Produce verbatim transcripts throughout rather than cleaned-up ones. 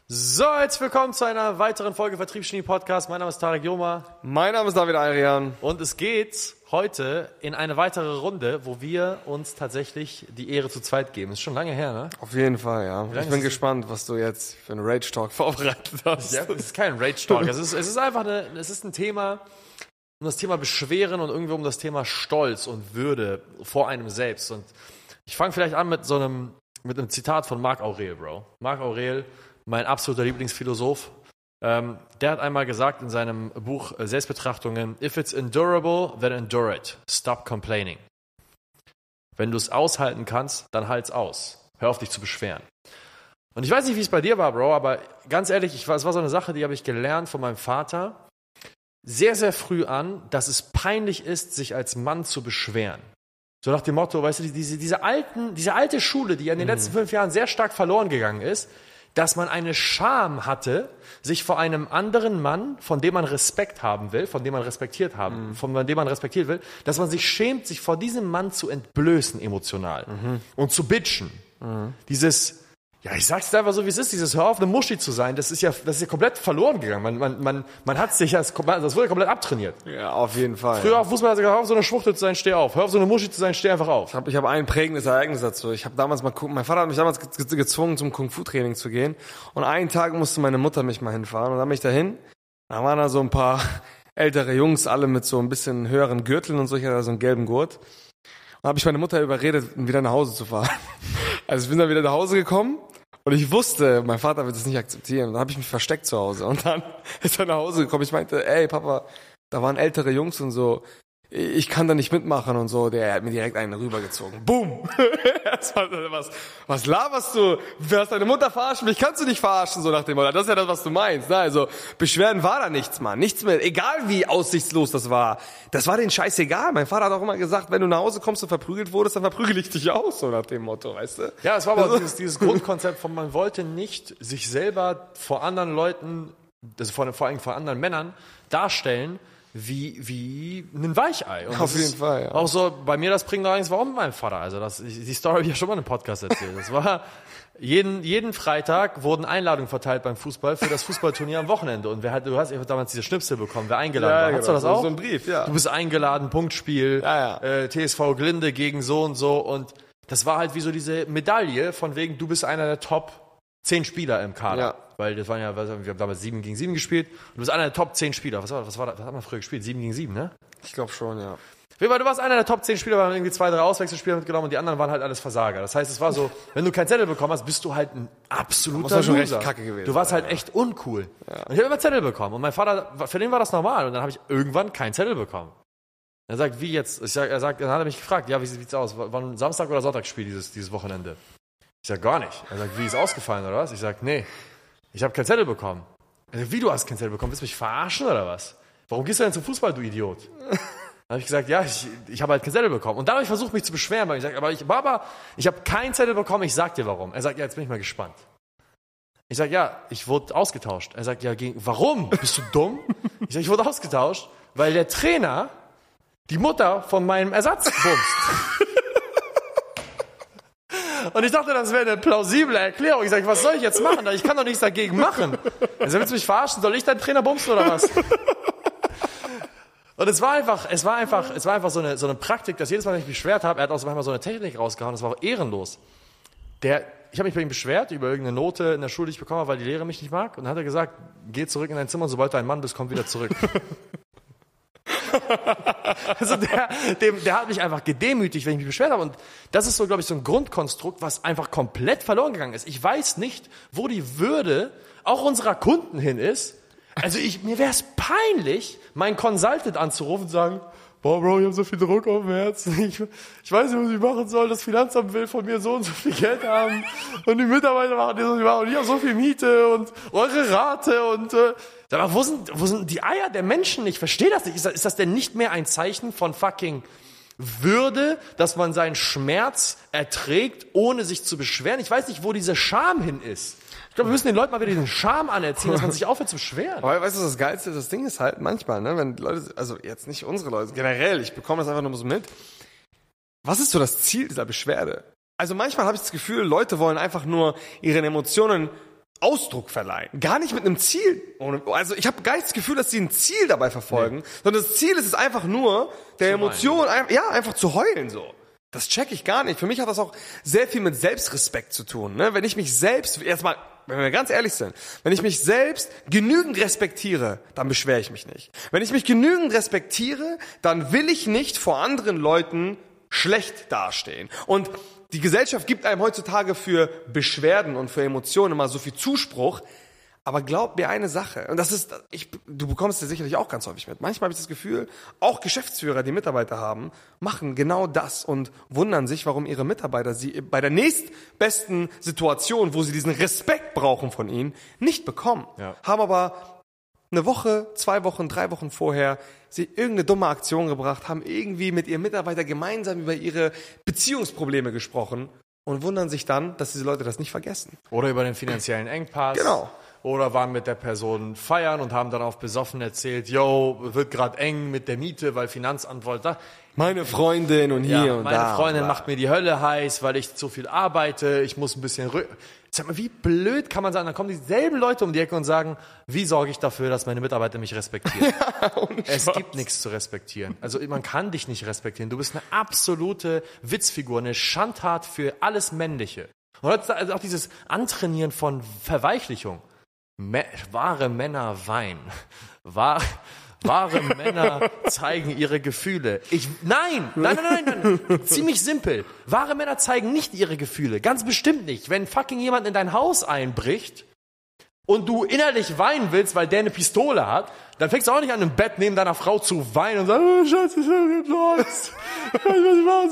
So, jetzt willkommen zu einer weiteren Folge Vertriebsgenie Podcast. Mein Name ist Tarek Joma. Mein Name ist David Ayrian. Und es geht heute in eine weitere Runde, wo wir uns tatsächlich die Ehre zu zweit geben. Ist schon lange her, ne? Auf jeden Fall, ja. Ich bin gespannt, was du jetzt für einen Rage Talk vorbereitet hast. Ja, es ist kein Rage Talk. es, ist, es ist einfach eine, es ist ein Thema, um das Thema Beschweren und irgendwie um das Thema Stolz und Würde vor einem selbst. Und ich fange vielleicht an mit so einem, mit einem Zitat von Marc Aurel, Bro. Marc Aurel, mein absoluter Lieblingsphilosoph, ähm, der hat einmal gesagt in seinem Buch äh, Selbstbetrachtungen, if it's endurable, then endure it. Stop complaining. Wenn du es aushalten kannst, dann halt's aus. Hör auf, dich zu beschweren. Und ich weiß nicht, wie es bei dir war, Bro, aber ganz ehrlich, ich, es war so eine Sache, die habe ich gelernt von meinem Vater sehr, sehr früh an, dass es peinlich ist, sich als Mann zu beschweren. So nach dem Motto, weißt du, diese, diese, alten, diese alte Schule, die in den mhm. letzten fünf Jahren sehr stark verloren gegangen ist, dass man eine Scham hatte, sich vor einem anderen Mann, von dem man Respekt haben will, von dem man respektiert haben, mhm. von dem man respektiert will, dass man sich schämt, sich vor diesem Mann zu entblößen emotional mhm. und zu bitchen. Mhm. Dieses, ja, ich sag's dir einfach so, wie es ist, dieses Hör auf, eine Muschi zu sein, das ist ja, das ist ja komplett verloren gegangen. Man, man, man, man hat sich, das, das wurde komplett abtrainiert. Ja, auf jeden Fall. Früher auf Fußball hat gesagt, hör auf, so eine Schwuchtel zu sein, steh auf. Hör auf, so eine Muschi zu sein, steh einfach auf. Ich habe ich hab ein prägendes Ereignis dazu. Ich habe damals mal, mein Vater hat mich damals gezwungen, zum Kung-Fu-Training zu gehen. Und einen Tag musste meine Mutter mich mal hinfahren. Und dann bin ich dahin. Da waren da so ein paar ältere Jungs, alle mit so ein bisschen höheren Gürteln und so. Ich hatte da so einen gelben Gurt. Und habe ich meine Mutter überredet, wieder nach Hause zu fahren. Also ich bin dann wieder nach Hause gekommen. Und ich wusste, mein Vater wird das nicht akzeptieren. Dann habe ich mich versteckt zu Hause. Und dann ist er nach Hause gekommen. Ich meinte, ey Papa, da waren ältere Jungs und so. Ich kann da nicht mitmachen und so. Der hat mir direkt einen rübergezogen. Boom! was, was laberst du? Du hast deine Mutter verarschen? Mich kannst du nicht verarschen, so nach dem Motto. Das ist ja das, was du meinst. Ne? Also Beschwerden war da nichts, Mann. Nichts mehr. Egal wie aussichtslos das war. Das war denen scheißegal. Mein Vater hat auch immer gesagt, wenn du nach Hause kommst und verprügelt wurdest, dann verprügel ich dich aus, so nach dem Motto, weißt du? Ja, es war aber also, dieses, dieses Grundkonzept von, man wollte nicht sich selber vor anderen Leuten, also vor, vor allem vor anderen Männern, darstellen, wie wie ein Weichei. Und auf jeden Fall, ja. Auch so, bei mir das bringt allerdings, warum mit meinem Vater? Also das, die Story habe ich ja schon mal in einem Podcast erzählt. Das war, jeden, jeden Freitag wurden Einladungen verteilt beim Fußball für das Fußballturnier am Wochenende. Und wer hat, du hast damals diese Schnipsel bekommen, wer eingeladen ja, war. Genau. Hast du das auch? So ein Brief, ja. Du bist eingeladen, Punktspiel, ja, ja. Äh, T S V Glinde gegen so und so. Und das war halt wie so diese Medaille von wegen, du bist einer der Top zehn Spieler im Kader. Ja. Weil das waren ja, wir haben damals sieben gegen sieben gespielt. Und du bist einer der Top zehn Spieler. Was war das? Was war das? Was hat man früher gespielt? sieben gegen sieben, ne? Ich glaube schon, ja. Du warst einer der Top zehn Spieler, wir haben irgendwie zwei, drei Auswechselspieler mitgenommen und die anderen waren halt alles Versager. Das heißt, es war so, wenn du keinen Zettel bekommen hast, bist du halt ein absoluter schon Loser. Recht kacke gewesen. Du warst halt ja. echt uncool. Ja. Und ich habe immer Zettel bekommen. Und mein Vater, für den war das normal. Und dann habe ich irgendwann keinen Zettel bekommen. Er sagt, wie jetzt? Ich sag, er sagt, dann hat er mich gefragt, ja, wie sieht's aus? War ein Samstag- oder Sonntagsspiel dieses, dieses Wochenende? Ich sag, gar nicht. Er sagt, wie, ist ausgefallen oder was? Ich sag, nee. Ich habe keinen Zettel bekommen. Er sagt, wie, du hast keinen Zettel bekommen? Willst du mich verarschen oder was? Warum gehst du denn zum Fußball, du Idiot? Dann habe ich gesagt, ja, ich, ich habe halt keinen Zettel bekommen. Und dann habe ich versucht, mich zu beschweren, weil ich sage, aber ich, Baba, ich habe keinen Zettel bekommen, ich sag dir warum. Er sagt, ja, jetzt bin ich mal gespannt. Ich sage, ja, ich wurde ausgetauscht. Er sagt, ja, gegen, warum? Bist du dumm? Ich sage, ich wurde ausgetauscht, weil der Trainer die Mutter von meinem Ersatz bumst. Und ich dachte, das wäre eine plausible Erklärung. Ich sage, was soll ich jetzt machen? Ich kann doch nichts dagegen machen. Also willst du mich verarschen? Soll ich deinen Trainer bumsen oder was? Und es war einfach, es war einfach, es war einfach so eine, so eine Praktik, dass jedes Mal, wenn ich mich beschwert habe, er hat auch so manchmal so eine Technik rausgehauen, das war auch ehrenlos. Der, ich habe mich bei ihm beschwert über irgendeine Note in der Schule, die ich bekommen habe, weil die Lehrer mich nicht mag. Und dann hat er gesagt, geh zurück in dein Zimmer und sobald du ein Mann bist, komm wieder zurück. Also der, dem, der hat mich einfach gedemütigt, wenn ich mich beschwert habe. Und das ist so, glaube ich, so ein Grundkonstrukt, was einfach komplett verloren gegangen ist. Ich weiß nicht, wo die Würde auch unserer Kunden hin ist. Also ich, mir wäre es peinlich, meinen Consultant anzurufen und zu sagen, boah, Bro, ich habe so viel Druck auf dem Herzen. Ich, ich weiß nicht, was ich machen soll. Das Finanzamt will von mir so und so viel Geld haben. Und die Mitarbeiter machen das und ich Und ich habe so viel Miete und eure Rate und... Äh, Sag mal, wo sind, wo sind die Eier der Menschen? Ich verstehe das nicht. Ist das, ist das denn nicht mehr ein Zeichen von fucking Würde, dass man seinen Schmerz erträgt, ohne sich zu beschweren? Ich weiß nicht, wo diese Scham hin ist. Ich glaube, wir müssen den Leuten mal wieder diesen Scham anerziehen, dass man sich aufhört zu beschweren. Aber weißt du, das Geilste, das Ding ist halt manchmal, ne, wenn Leute, also jetzt nicht unsere Leute, generell, ich bekomme das einfach nur so mit. Was ist so das Ziel dieser Beschwerde? Also manchmal habe ich das Gefühl, Leute wollen einfach nur ihren Emotionen Ausdruck verleihen. Gar nicht mit einem Ziel. Also ich habe gar nicht das Gefühl, dass sie ein Ziel dabei verfolgen, nee. sondern das Ziel ist es einfach nur, der zu Emotion, ein, ja, einfach zu heulen so. Das check ich gar nicht. Für mich hat das auch sehr viel mit Selbstrespekt zu tun. Ne? Wenn ich mich selbst, erstmal, wenn wir ganz ehrlich sind, wenn ich mich selbst genügend respektiere, dann beschwere ich mich nicht. Wenn ich mich genügend respektiere, dann will ich nicht vor anderen Leuten schlecht dastehen. Und die Gesellschaft gibt einem heutzutage für Beschwerden und für Emotionen immer so viel Zuspruch. Aber glaub mir eine Sache, und das ist, ich, du bekommst es sicherlich auch ganz häufig mit. Manchmal habe ich das Gefühl, auch Geschäftsführer, die Mitarbeiter haben, machen genau das und wundern sich, warum ihre Mitarbeiter sie bei der nächstbesten Situation, wo sie diesen Respekt brauchen von ihnen, nicht bekommen. Ja. Haben aber eine Woche, zwei Wochen, drei Wochen vorher sie irgendeine dumme Aktion gebracht, haben irgendwie mit ihren Mitarbeitern gemeinsam über ihre Beziehungsprobleme gesprochen und wundern sich dann, dass diese Leute das nicht vergessen. Oder über den finanziellen Engpass. Genau. Oder waren mit der Person feiern und haben dann auf besoffen erzählt, yo, wird gerade eng mit der Miete, weil Finanzamt wollte da. Meine Freundin und hier ja, und meine da. Meine Freundin macht mir die Hölle heiß, weil ich zu viel arbeite, ich muss ein bisschen rü- Sag mal, wie blöd kann man sein? Dann kommen dieselben Leute um die Ecke und sagen, wie sorge ich dafür, dass meine Mitarbeiter mich respektieren? Ja, es gibt nichts zu respektieren. Also man kann dich nicht respektieren. Du bist eine absolute Witzfigur, eine Schandtat für alles Männliche. Und also auch dieses Antrainieren von Verweichlichung. Me- wahre Männer weinen. Wahr, wahre Männer zeigen ihre Gefühle. Ich, nein, nein, nein, nein, nein. Ziemlich simpel. Wahre Männer zeigen nicht ihre Gefühle. Ganz bestimmt nicht. Wenn fucking jemand in dein Haus einbricht und du innerlich weinen willst, weil der eine Pistole hat, dann fängst du auch nicht an, im Bett neben deiner Frau zu weinen und sagst, oh, Schatz, ich hab los. Ich weiß nicht, was ich machen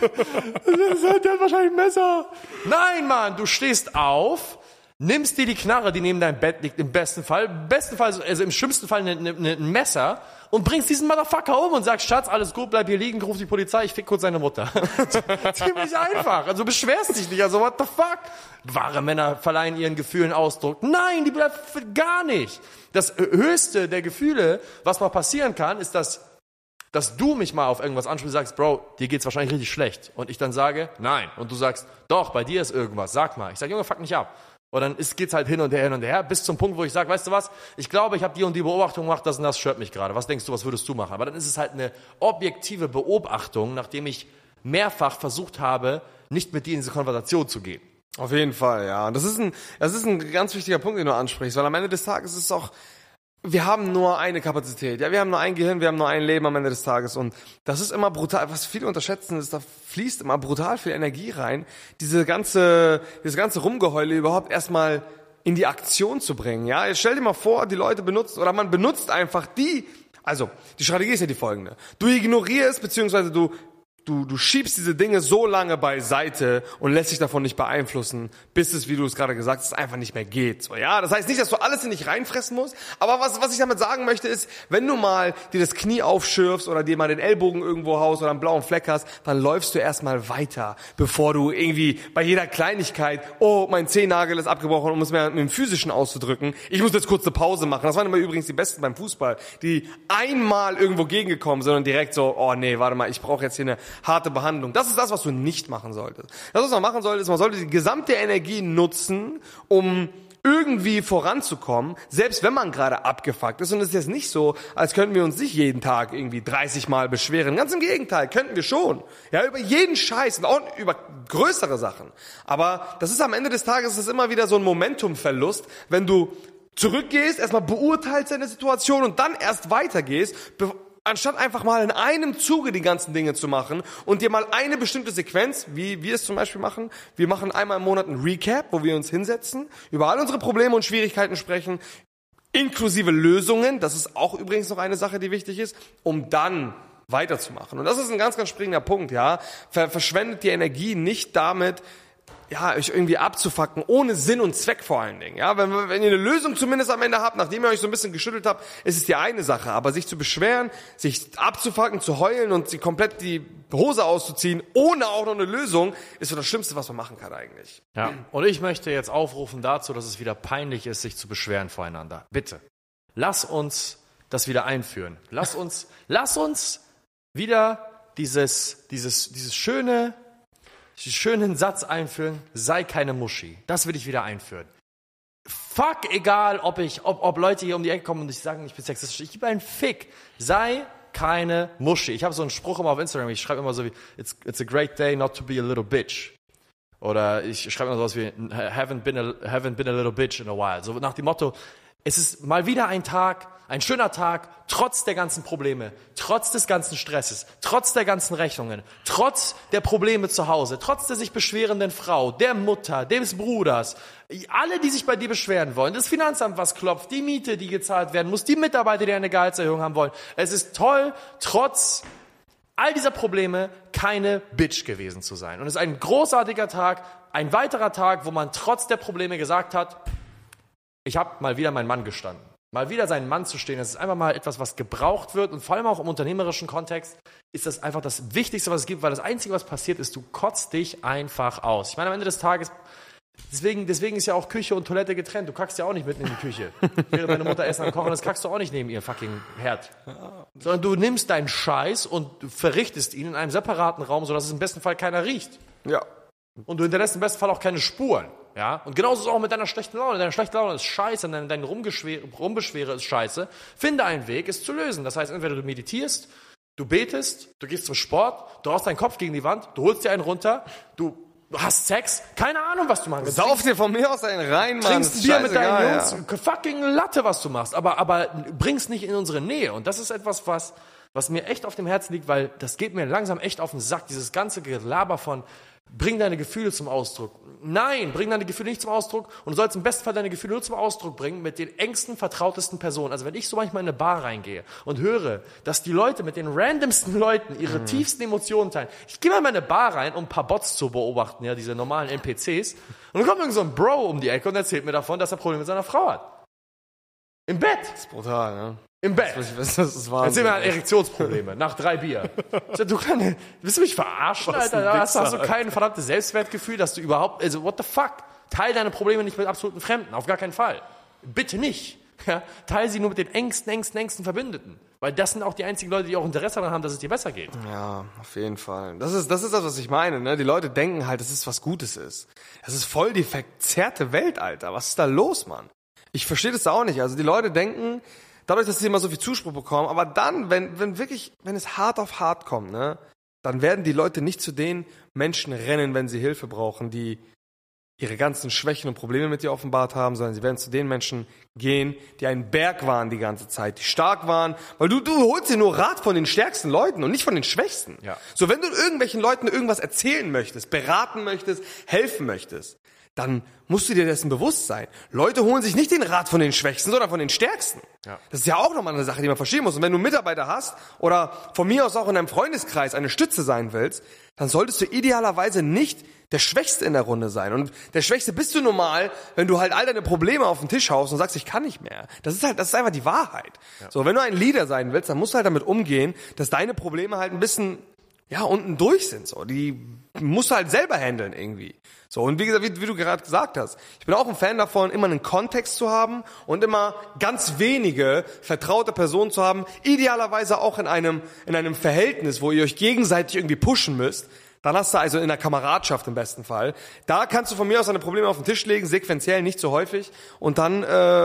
soll. Der hat wahrscheinlich ein Messer. Nein, Mann, du stehst auf, nimmst dir die Knarre, die neben deinem Bett liegt, im besten Fall, im besten Fall, also im schlimmsten Fall ein, ein, ein Messer und bringst diesen Motherfucker um und sagst, Schatz, alles gut, bleib hier liegen, ruf die Polizei, ich fick kurz seine Mutter. Ziemlich einfach. Also beschwerst dich nicht, also what the fuck? Wahre Männer verleihen ihren Gefühlen Ausdruck. Nein, die bleiben gar nicht. Das höchste der Gefühle, was mal passieren kann, ist, dass dass du mich mal auf irgendwas ansprichst und sagst, Bro, dir geht's wahrscheinlich richtig schlecht. Und ich dann sage, nein. Und du sagst, doch, bei dir ist irgendwas, sag mal. Ich sage, Junge, fuck mich ab. Und dann ist, geht's halt hin und her, hin und her, bis zum Punkt, wo ich sage, weißt du was, ich glaube, ich habe die und die Beobachtung gemacht, das und das stört mich gerade. Was denkst du, was würdest du machen? Aber dann ist es halt eine objektive Beobachtung, nachdem ich mehrfach versucht habe, nicht mit dir in diese Konversation zu gehen. Auf jeden Fall, ja. Und das ist ein, das ist ein ganz wichtiger Punkt, den du ansprichst, weil am Ende des Tages ist es auch, wir haben nur eine Kapazität, ja, wir haben nur ein Gehirn, wir haben nur ein Leben am Ende des Tages und das ist immer brutal, was viele unterschätzen, ist, da fließt immer brutal viel Energie rein, diese ganze, dieses ganze Rumgeheule überhaupt erstmal in die Aktion zu bringen, ja. Jetzt stell dir mal vor, die Leute benutzen, oder man benutzt einfach die, also, die Strategie ist ja die folgende. Du ignorierst, beziehungsweise du Du, du schiebst diese Dinge so lange beiseite und lässt dich davon nicht beeinflussen, bis es, wie du es gerade gesagt hast, einfach nicht mehr geht. So, ja, das heißt nicht, dass du alles in dich reinfressen musst, aber was, was ich damit sagen möchte ist, wenn du mal dir das Knie aufschürfst oder dir mal den Ellbogen irgendwo haust oder einen blauen Fleck hast, dann läufst du erstmal weiter, bevor du irgendwie bei jeder Kleinigkeit, oh, mein Zehennagel ist abgebrochen, um es mehr mit dem Physischen auszudrücken, ich muss jetzt kurz eine Pause machen. Das waren immer übrigens die Besten beim Fußball, die einmal irgendwo gegengekommen sind und direkt so, oh nee, warte mal, ich brauche jetzt hier eine harte Behandlung. Das ist das, was du nicht machen solltest. Das, was man machen sollte, ist, man sollte die gesamte Energie nutzen, um irgendwie voranzukommen, selbst wenn man gerade abgefuckt ist. Und es ist jetzt nicht so, als könnten wir uns nicht jeden Tag irgendwie dreißig Mal beschweren. Ganz im Gegenteil, könnten wir schon. Ja, über jeden Scheiß und auch über größere Sachen. Aber das ist am Ende des Tages das ist immer wieder so ein Momentumverlust, wenn du zurückgehst, erstmal beurteilst deine Situation und dann erst weitergehst, anstatt einfach mal in einem Zuge die ganzen Dinge zu machen und dir mal eine bestimmte Sequenz, wie wir es zum Beispiel machen, wir machen einmal im Monat ein Recap, wo wir uns hinsetzen, über all unsere Probleme und Schwierigkeiten sprechen, inklusive Lösungen, das ist auch übrigens noch eine Sache, die wichtig ist, um dann weiterzumachen. Und das ist ein ganz, ganz springender Punkt, ja. Ver- verschwendet die Energie nicht damit, ja, euch irgendwie abzufacken, ohne Sinn und Zweck vor allen Dingen. Ja, wenn, wenn ihr eine Lösung zumindest am Ende habt, nachdem ihr euch so ein bisschen geschüttelt habt, ist es die eine Sache. Aber sich zu beschweren, sich abzufacken, zu heulen und sie komplett die Hose auszuziehen, ohne auch noch eine Lösung, ist so das Schlimmste, was man machen kann eigentlich. Ja, und ich möchte jetzt aufrufen dazu, dass es wieder peinlich ist, sich zu beschweren voreinander. Bitte, lass uns das wieder einführen. Lass uns, lass uns wieder dieses, dieses, dieses schöne, schönen Satz einführen, sei keine Muschi. Das will ich wieder einführen. fuck, egal, ob ich, ob, ob Leute hier um die Ecke kommen und ich sagen, ich bin sexistisch. Ich gebe einen Fick. Sei keine Muschi. Ich habe so einen Spruch immer auf Instagram, ich schreibe immer so wie, it's, it's a great day not to be a little bitch. Oder ich schreibe immer sowas wie, haven't been, a, haven't been a little bitch in a while. So nach dem Motto, es ist mal wieder ein Tag, ein schöner Tag, trotz der ganzen Probleme, trotz des ganzen Stresses, trotz der ganzen Rechnungen, trotz der Probleme zu Hause, trotz der sich beschwerenden Frau, der Mutter, des Bruders, alle, die sich bei dir beschweren wollen, das Finanzamt, was klopft, die Miete, die gezahlt werden muss, die Mitarbeiter, die eine Gehaltserhöhung haben wollen. Es ist toll, trotz all dieser Probleme keine Bitch gewesen zu sein. Und es ist ein großartiger Tag, ein weiterer Tag, wo man trotz der Probleme gesagt hat, ich habe mal wieder meinen Mann gestanden. Mal wieder seinen Mann zu stehen, das ist einfach mal etwas, was gebraucht wird und vor allem auch im unternehmerischen Kontext ist das einfach das Wichtigste, was es gibt, weil das Einzige, was passiert ist, du kotzt dich einfach aus. Ich meine, am Ende des Tages, deswegen, deswegen ist ja auch Küche und Toilette getrennt. Du kackst ja auch nicht mitten in die Küche. Während deine Mutter Essen am Kochen ist, kackst du auch nicht neben ihr fucking Herd. Sondern du nimmst deinen Scheiß und verrichtest ihn in einem separaten Raum, sodass es im besten Fall keiner riecht. Ja. Und du hinterlässt im besten Fall auch keine Spuren. Ja? Und genauso ist es auch mit deiner schlechten Laune. Deine schlechte Laune ist scheiße, dein, dein Rumbeschwere ist scheiße. Finde einen Weg, es zu lösen. Das heißt, entweder du meditierst, du betest, du gehst zum Sport, du haust deinen Kopf gegen die Wand, du holst dir einen runter, du hast Sex, keine Ahnung, was du machst. Sauf dir von mir aus einen rein, Mann. Trinkst ein Bier mit deinen Jungs, ja. Fucking Latte, was du machst. Aber, aber bring's nicht in unsere Nähe. Und das ist etwas, was, was mir echt auf dem Herzen liegt, weil das geht mir langsam echt auf den Sack. Dieses ganze Gelaber von bring deine Gefühle zum Ausdruck. Nein, bring deine Gefühle nicht zum Ausdruck und du sollst im besten Fall deine Gefühle nur zum Ausdruck bringen mit den engsten, vertrautesten Personen. Also wenn ich so manchmal in eine Bar reingehe und höre, dass die Leute mit den randomsten Leuten ihre mhm. tiefsten Emotionen teilen. Ich gehe mal in eine Bar rein, um ein paar Bots zu beobachten, ja, diese normalen N P Cs. Und dann kommt irgend so ein Bro um die Ecke und erzählt mir davon, dass er Probleme mit seiner Frau hat. Im Bett. Das ist brutal, ne? Im Bett. Das ist Wahnsinn. Erzähl mir Erektionsprobleme nach drei Bier. Du kann, willst du mich verarschen, Was Alter? ein Hast, hast du Wichser, kein verdammtes Selbstwertgefühl, dass du überhaupt, also what the fuck? Teil deine Probleme nicht mit absoluten Fremden, auf gar keinen Fall. Bitte nicht. Ja? Teil sie nur mit den engsten, engsten, engsten Verbündeten. Weil das sind auch die einzigen Leute, die auch Interesse daran haben, dass es dir besser geht. Ja, auf jeden Fall. Das ist das, ist das was ich meine. Ne? Die Leute denken halt, dass es was Gutes ist. Das ist voll die verzerrte Welt, Alter. Was ist da los, Mann? Ich verstehe das auch nicht. Also die Leute denken, dadurch, dass sie immer so viel Zuspruch bekommen, aber dann, wenn, wenn wirklich, wenn es hart auf hart kommt, ne, dann werden die Leute nicht zu den Menschen rennen, wenn sie Hilfe brauchen, die ihre ganzen Schwächen und Probleme mit dir offenbart haben, sondern sie werden zu den Menschen gehen, die ein Berg waren die ganze Zeit, die stark waren, weil du, du holst dir nur Rat von den stärksten Leuten und nicht von den Schwächsten. Ja. So, wenn du irgendwelchen Leuten irgendwas erzählen möchtest, beraten möchtest, helfen möchtest, dann musst du dir dessen bewusst sein. Leute holen sich nicht den Rat von den Schwächsten, sondern von den Stärksten. Ja. Das ist ja auch nochmal eine Sache, die man verstehen muss. Und wenn du Mitarbeiter hast oder von mir aus auch in deinem Freundeskreis eine Stütze sein willst, dann solltest du idealerweise nicht der Schwächste in der Runde sein. Und der Schwächste bist du normal, wenn du halt all deine Probleme auf den Tisch haust und sagst, ich kann nicht mehr. Das ist halt, das ist einfach die Wahrheit. Ja. So, wenn du ein Leader sein willst, dann musst du halt damit umgehen, dass deine Probleme halt ein bisschen, ja, unten durch sind, so. Die musst du halt selber handeln irgendwie. So, und wie gesagt, wie, wie du gerade gesagt hast, ich bin auch ein Fan davon, immer einen Kontext zu haben und immer ganz wenige vertraute Personen zu haben, idealerweise auch in einem, in einem Verhältnis, wo ihr euch gegenseitig irgendwie pushen müsst. Dann hast du also in der Kameradschaft im besten Fall. Da kannst du von mir aus deine Probleme auf den Tisch legen, sequenziell, nicht so häufig. Und dann,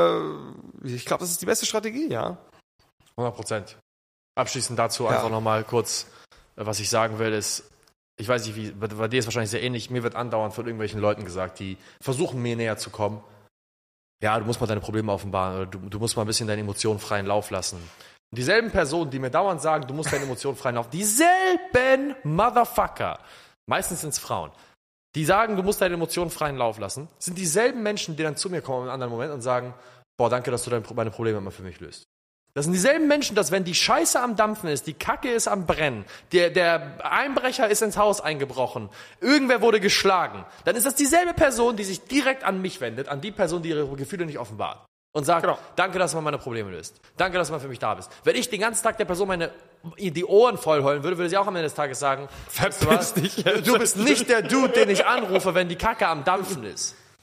äh, ich glaube, das ist die beste Strategie, ja. hundert Prozent. Abschließend dazu Ja. einfach nochmal kurz, was ich sagen will, ist, ich weiß nicht, wie, bei dir ist wahrscheinlich sehr ähnlich, mir wird andauernd von irgendwelchen Leuten gesagt, die versuchen, mir näher zu kommen. Ja, du musst mal deine Probleme offenbaren oder du, du musst mal ein bisschen deine Emotionen freien Lauf lassen. Und dieselben Personen, die mir dauernd sagen, du musst deine Emotionen freien Lauf, dieselben Motherfucker, meistens sind es Frauen, die sagen, du musst deine Emotionen freien Lauf lassen, sind dieselben Menschen, die dann zu mir kommen im anderen Moment und sagen, boah, danke, dass du deine, meine Probleme immer für mich löst. Das sind dieselben Menschen, dass wenn die Scheiße am Dampfen ist, die Kacke ist am Brennen, der, der Einbrecher ist ins Haus eingebrochen, irgendwer wurde geschlagen, dann ist das dieselbe Person, die sich direkt an mich wendet, an die Person, die ihre Gefühle nicht offenbart. Und sagt, Genau. danke, dass du meine Probleme löst. Danke, dass du mal für mich da bist. Wenn ich den ganzen Tag der Person meine die Ohren voll heulen würde, würde sie auch am Ende des Tages sagen, weißt du was? dich. Du bist nicht der Dude, den ich anrufe, wenn die Kacke am Dampfen ist.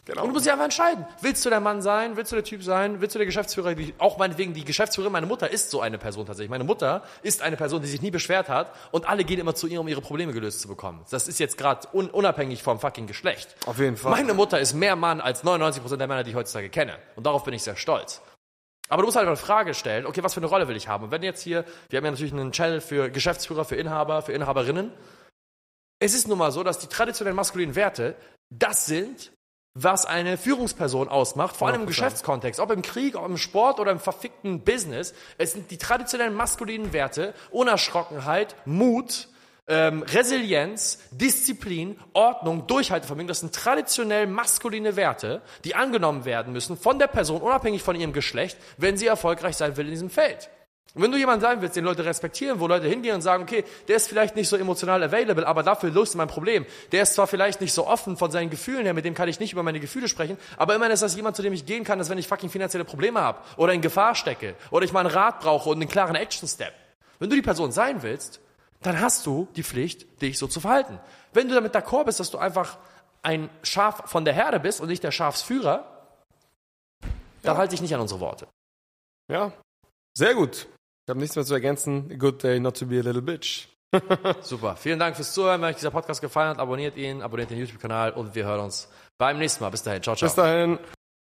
Genau. Und du musst dich einfach entscheiden. Willst du der Mann sein? Willst du der Typ sein? Willst du der Geschäftsführer? Die, auch meinetwegen die Geschäftsführerin, meine Mutter ist so eine Person tatsächlich. Meine Mutter ist eine Person, die sich nie beschwert hat und alle gehen immer zu ihr, um ihre Probleme gelöst zu bekommen. Das ist jetzt gerade un, unabhängig vom fucking Geschlecht. Auf jeden Fall. Meine Mutter ist mehr Mann als neunundneunzig Prozent der Männer, die ich heutzutage kenne. Und darauf bin ich sehr stolz. Aber du musst halt eine Frage stellen, okay, was für eine Rolle will ich haben? Und wenn jetzt hier, wir haben ja natürlich einen Channel für Geschäftsführer, für Inhaber, für Inhaberinnen. Es ist nun mal so, dass die traditionellen maskulinen Werte das sind, was eine Führungsperson ausmacht, vor allem im Geschäftskontext, ob im Krieg, ob im Sport oder im verfickten Business. Es sind die traditionellen maskulinen Werte, Unerschrockenheit, Mut, ähm, Resilienz, Disziplin, Ordnung, Durchhaltevermögen. Das sind traditionell maskuline Werte, die angenommen werden müssen von der Person, unabhängig von ihrem Geschlecht, wenn sie erfolgreich sein will in diesem Feld. Und wenn du jemand sein willst, den Leute respektieren, wo Leute hingehen und sagen, okay, der ist vielleicht nicht so emotional available, aber dafür löst mein Problem. Der ist zwar vielleicht nicht so offen von seinen Gefühlen her, mit dem kann ich nicht über meine Gefühle sprechen, aber immerhin ist das jemand, zu dem ich gehen kann, dass wenn ich fucking finanzielle Probleme habe oder in Gefahr stecke oder ich mal einen Rat brauche und einen klaren Action-Step. Wenn du die Person sein willst, dann hast du die Pflicht, dich so zu verhalten. Wenn du damit d'accord bist, dass du einfach ein Schaf von der Herde bist und nicht der Schafsführer, dann Ja. halte ich nicht an unsere Worte. Ja, sehr gut. Ich habe nichts mehr zu ergänzen. Good day not to be a little bitch. Super. Vielen Dank fürs Zuhören. Wenn euch dieser Podcast gefallen hat, abonniert ihn, abonniert den YouTube-Kanal und wir hören uns beim nächsten Mal. Bis dahin. Ciao, ciao. Bis dahin.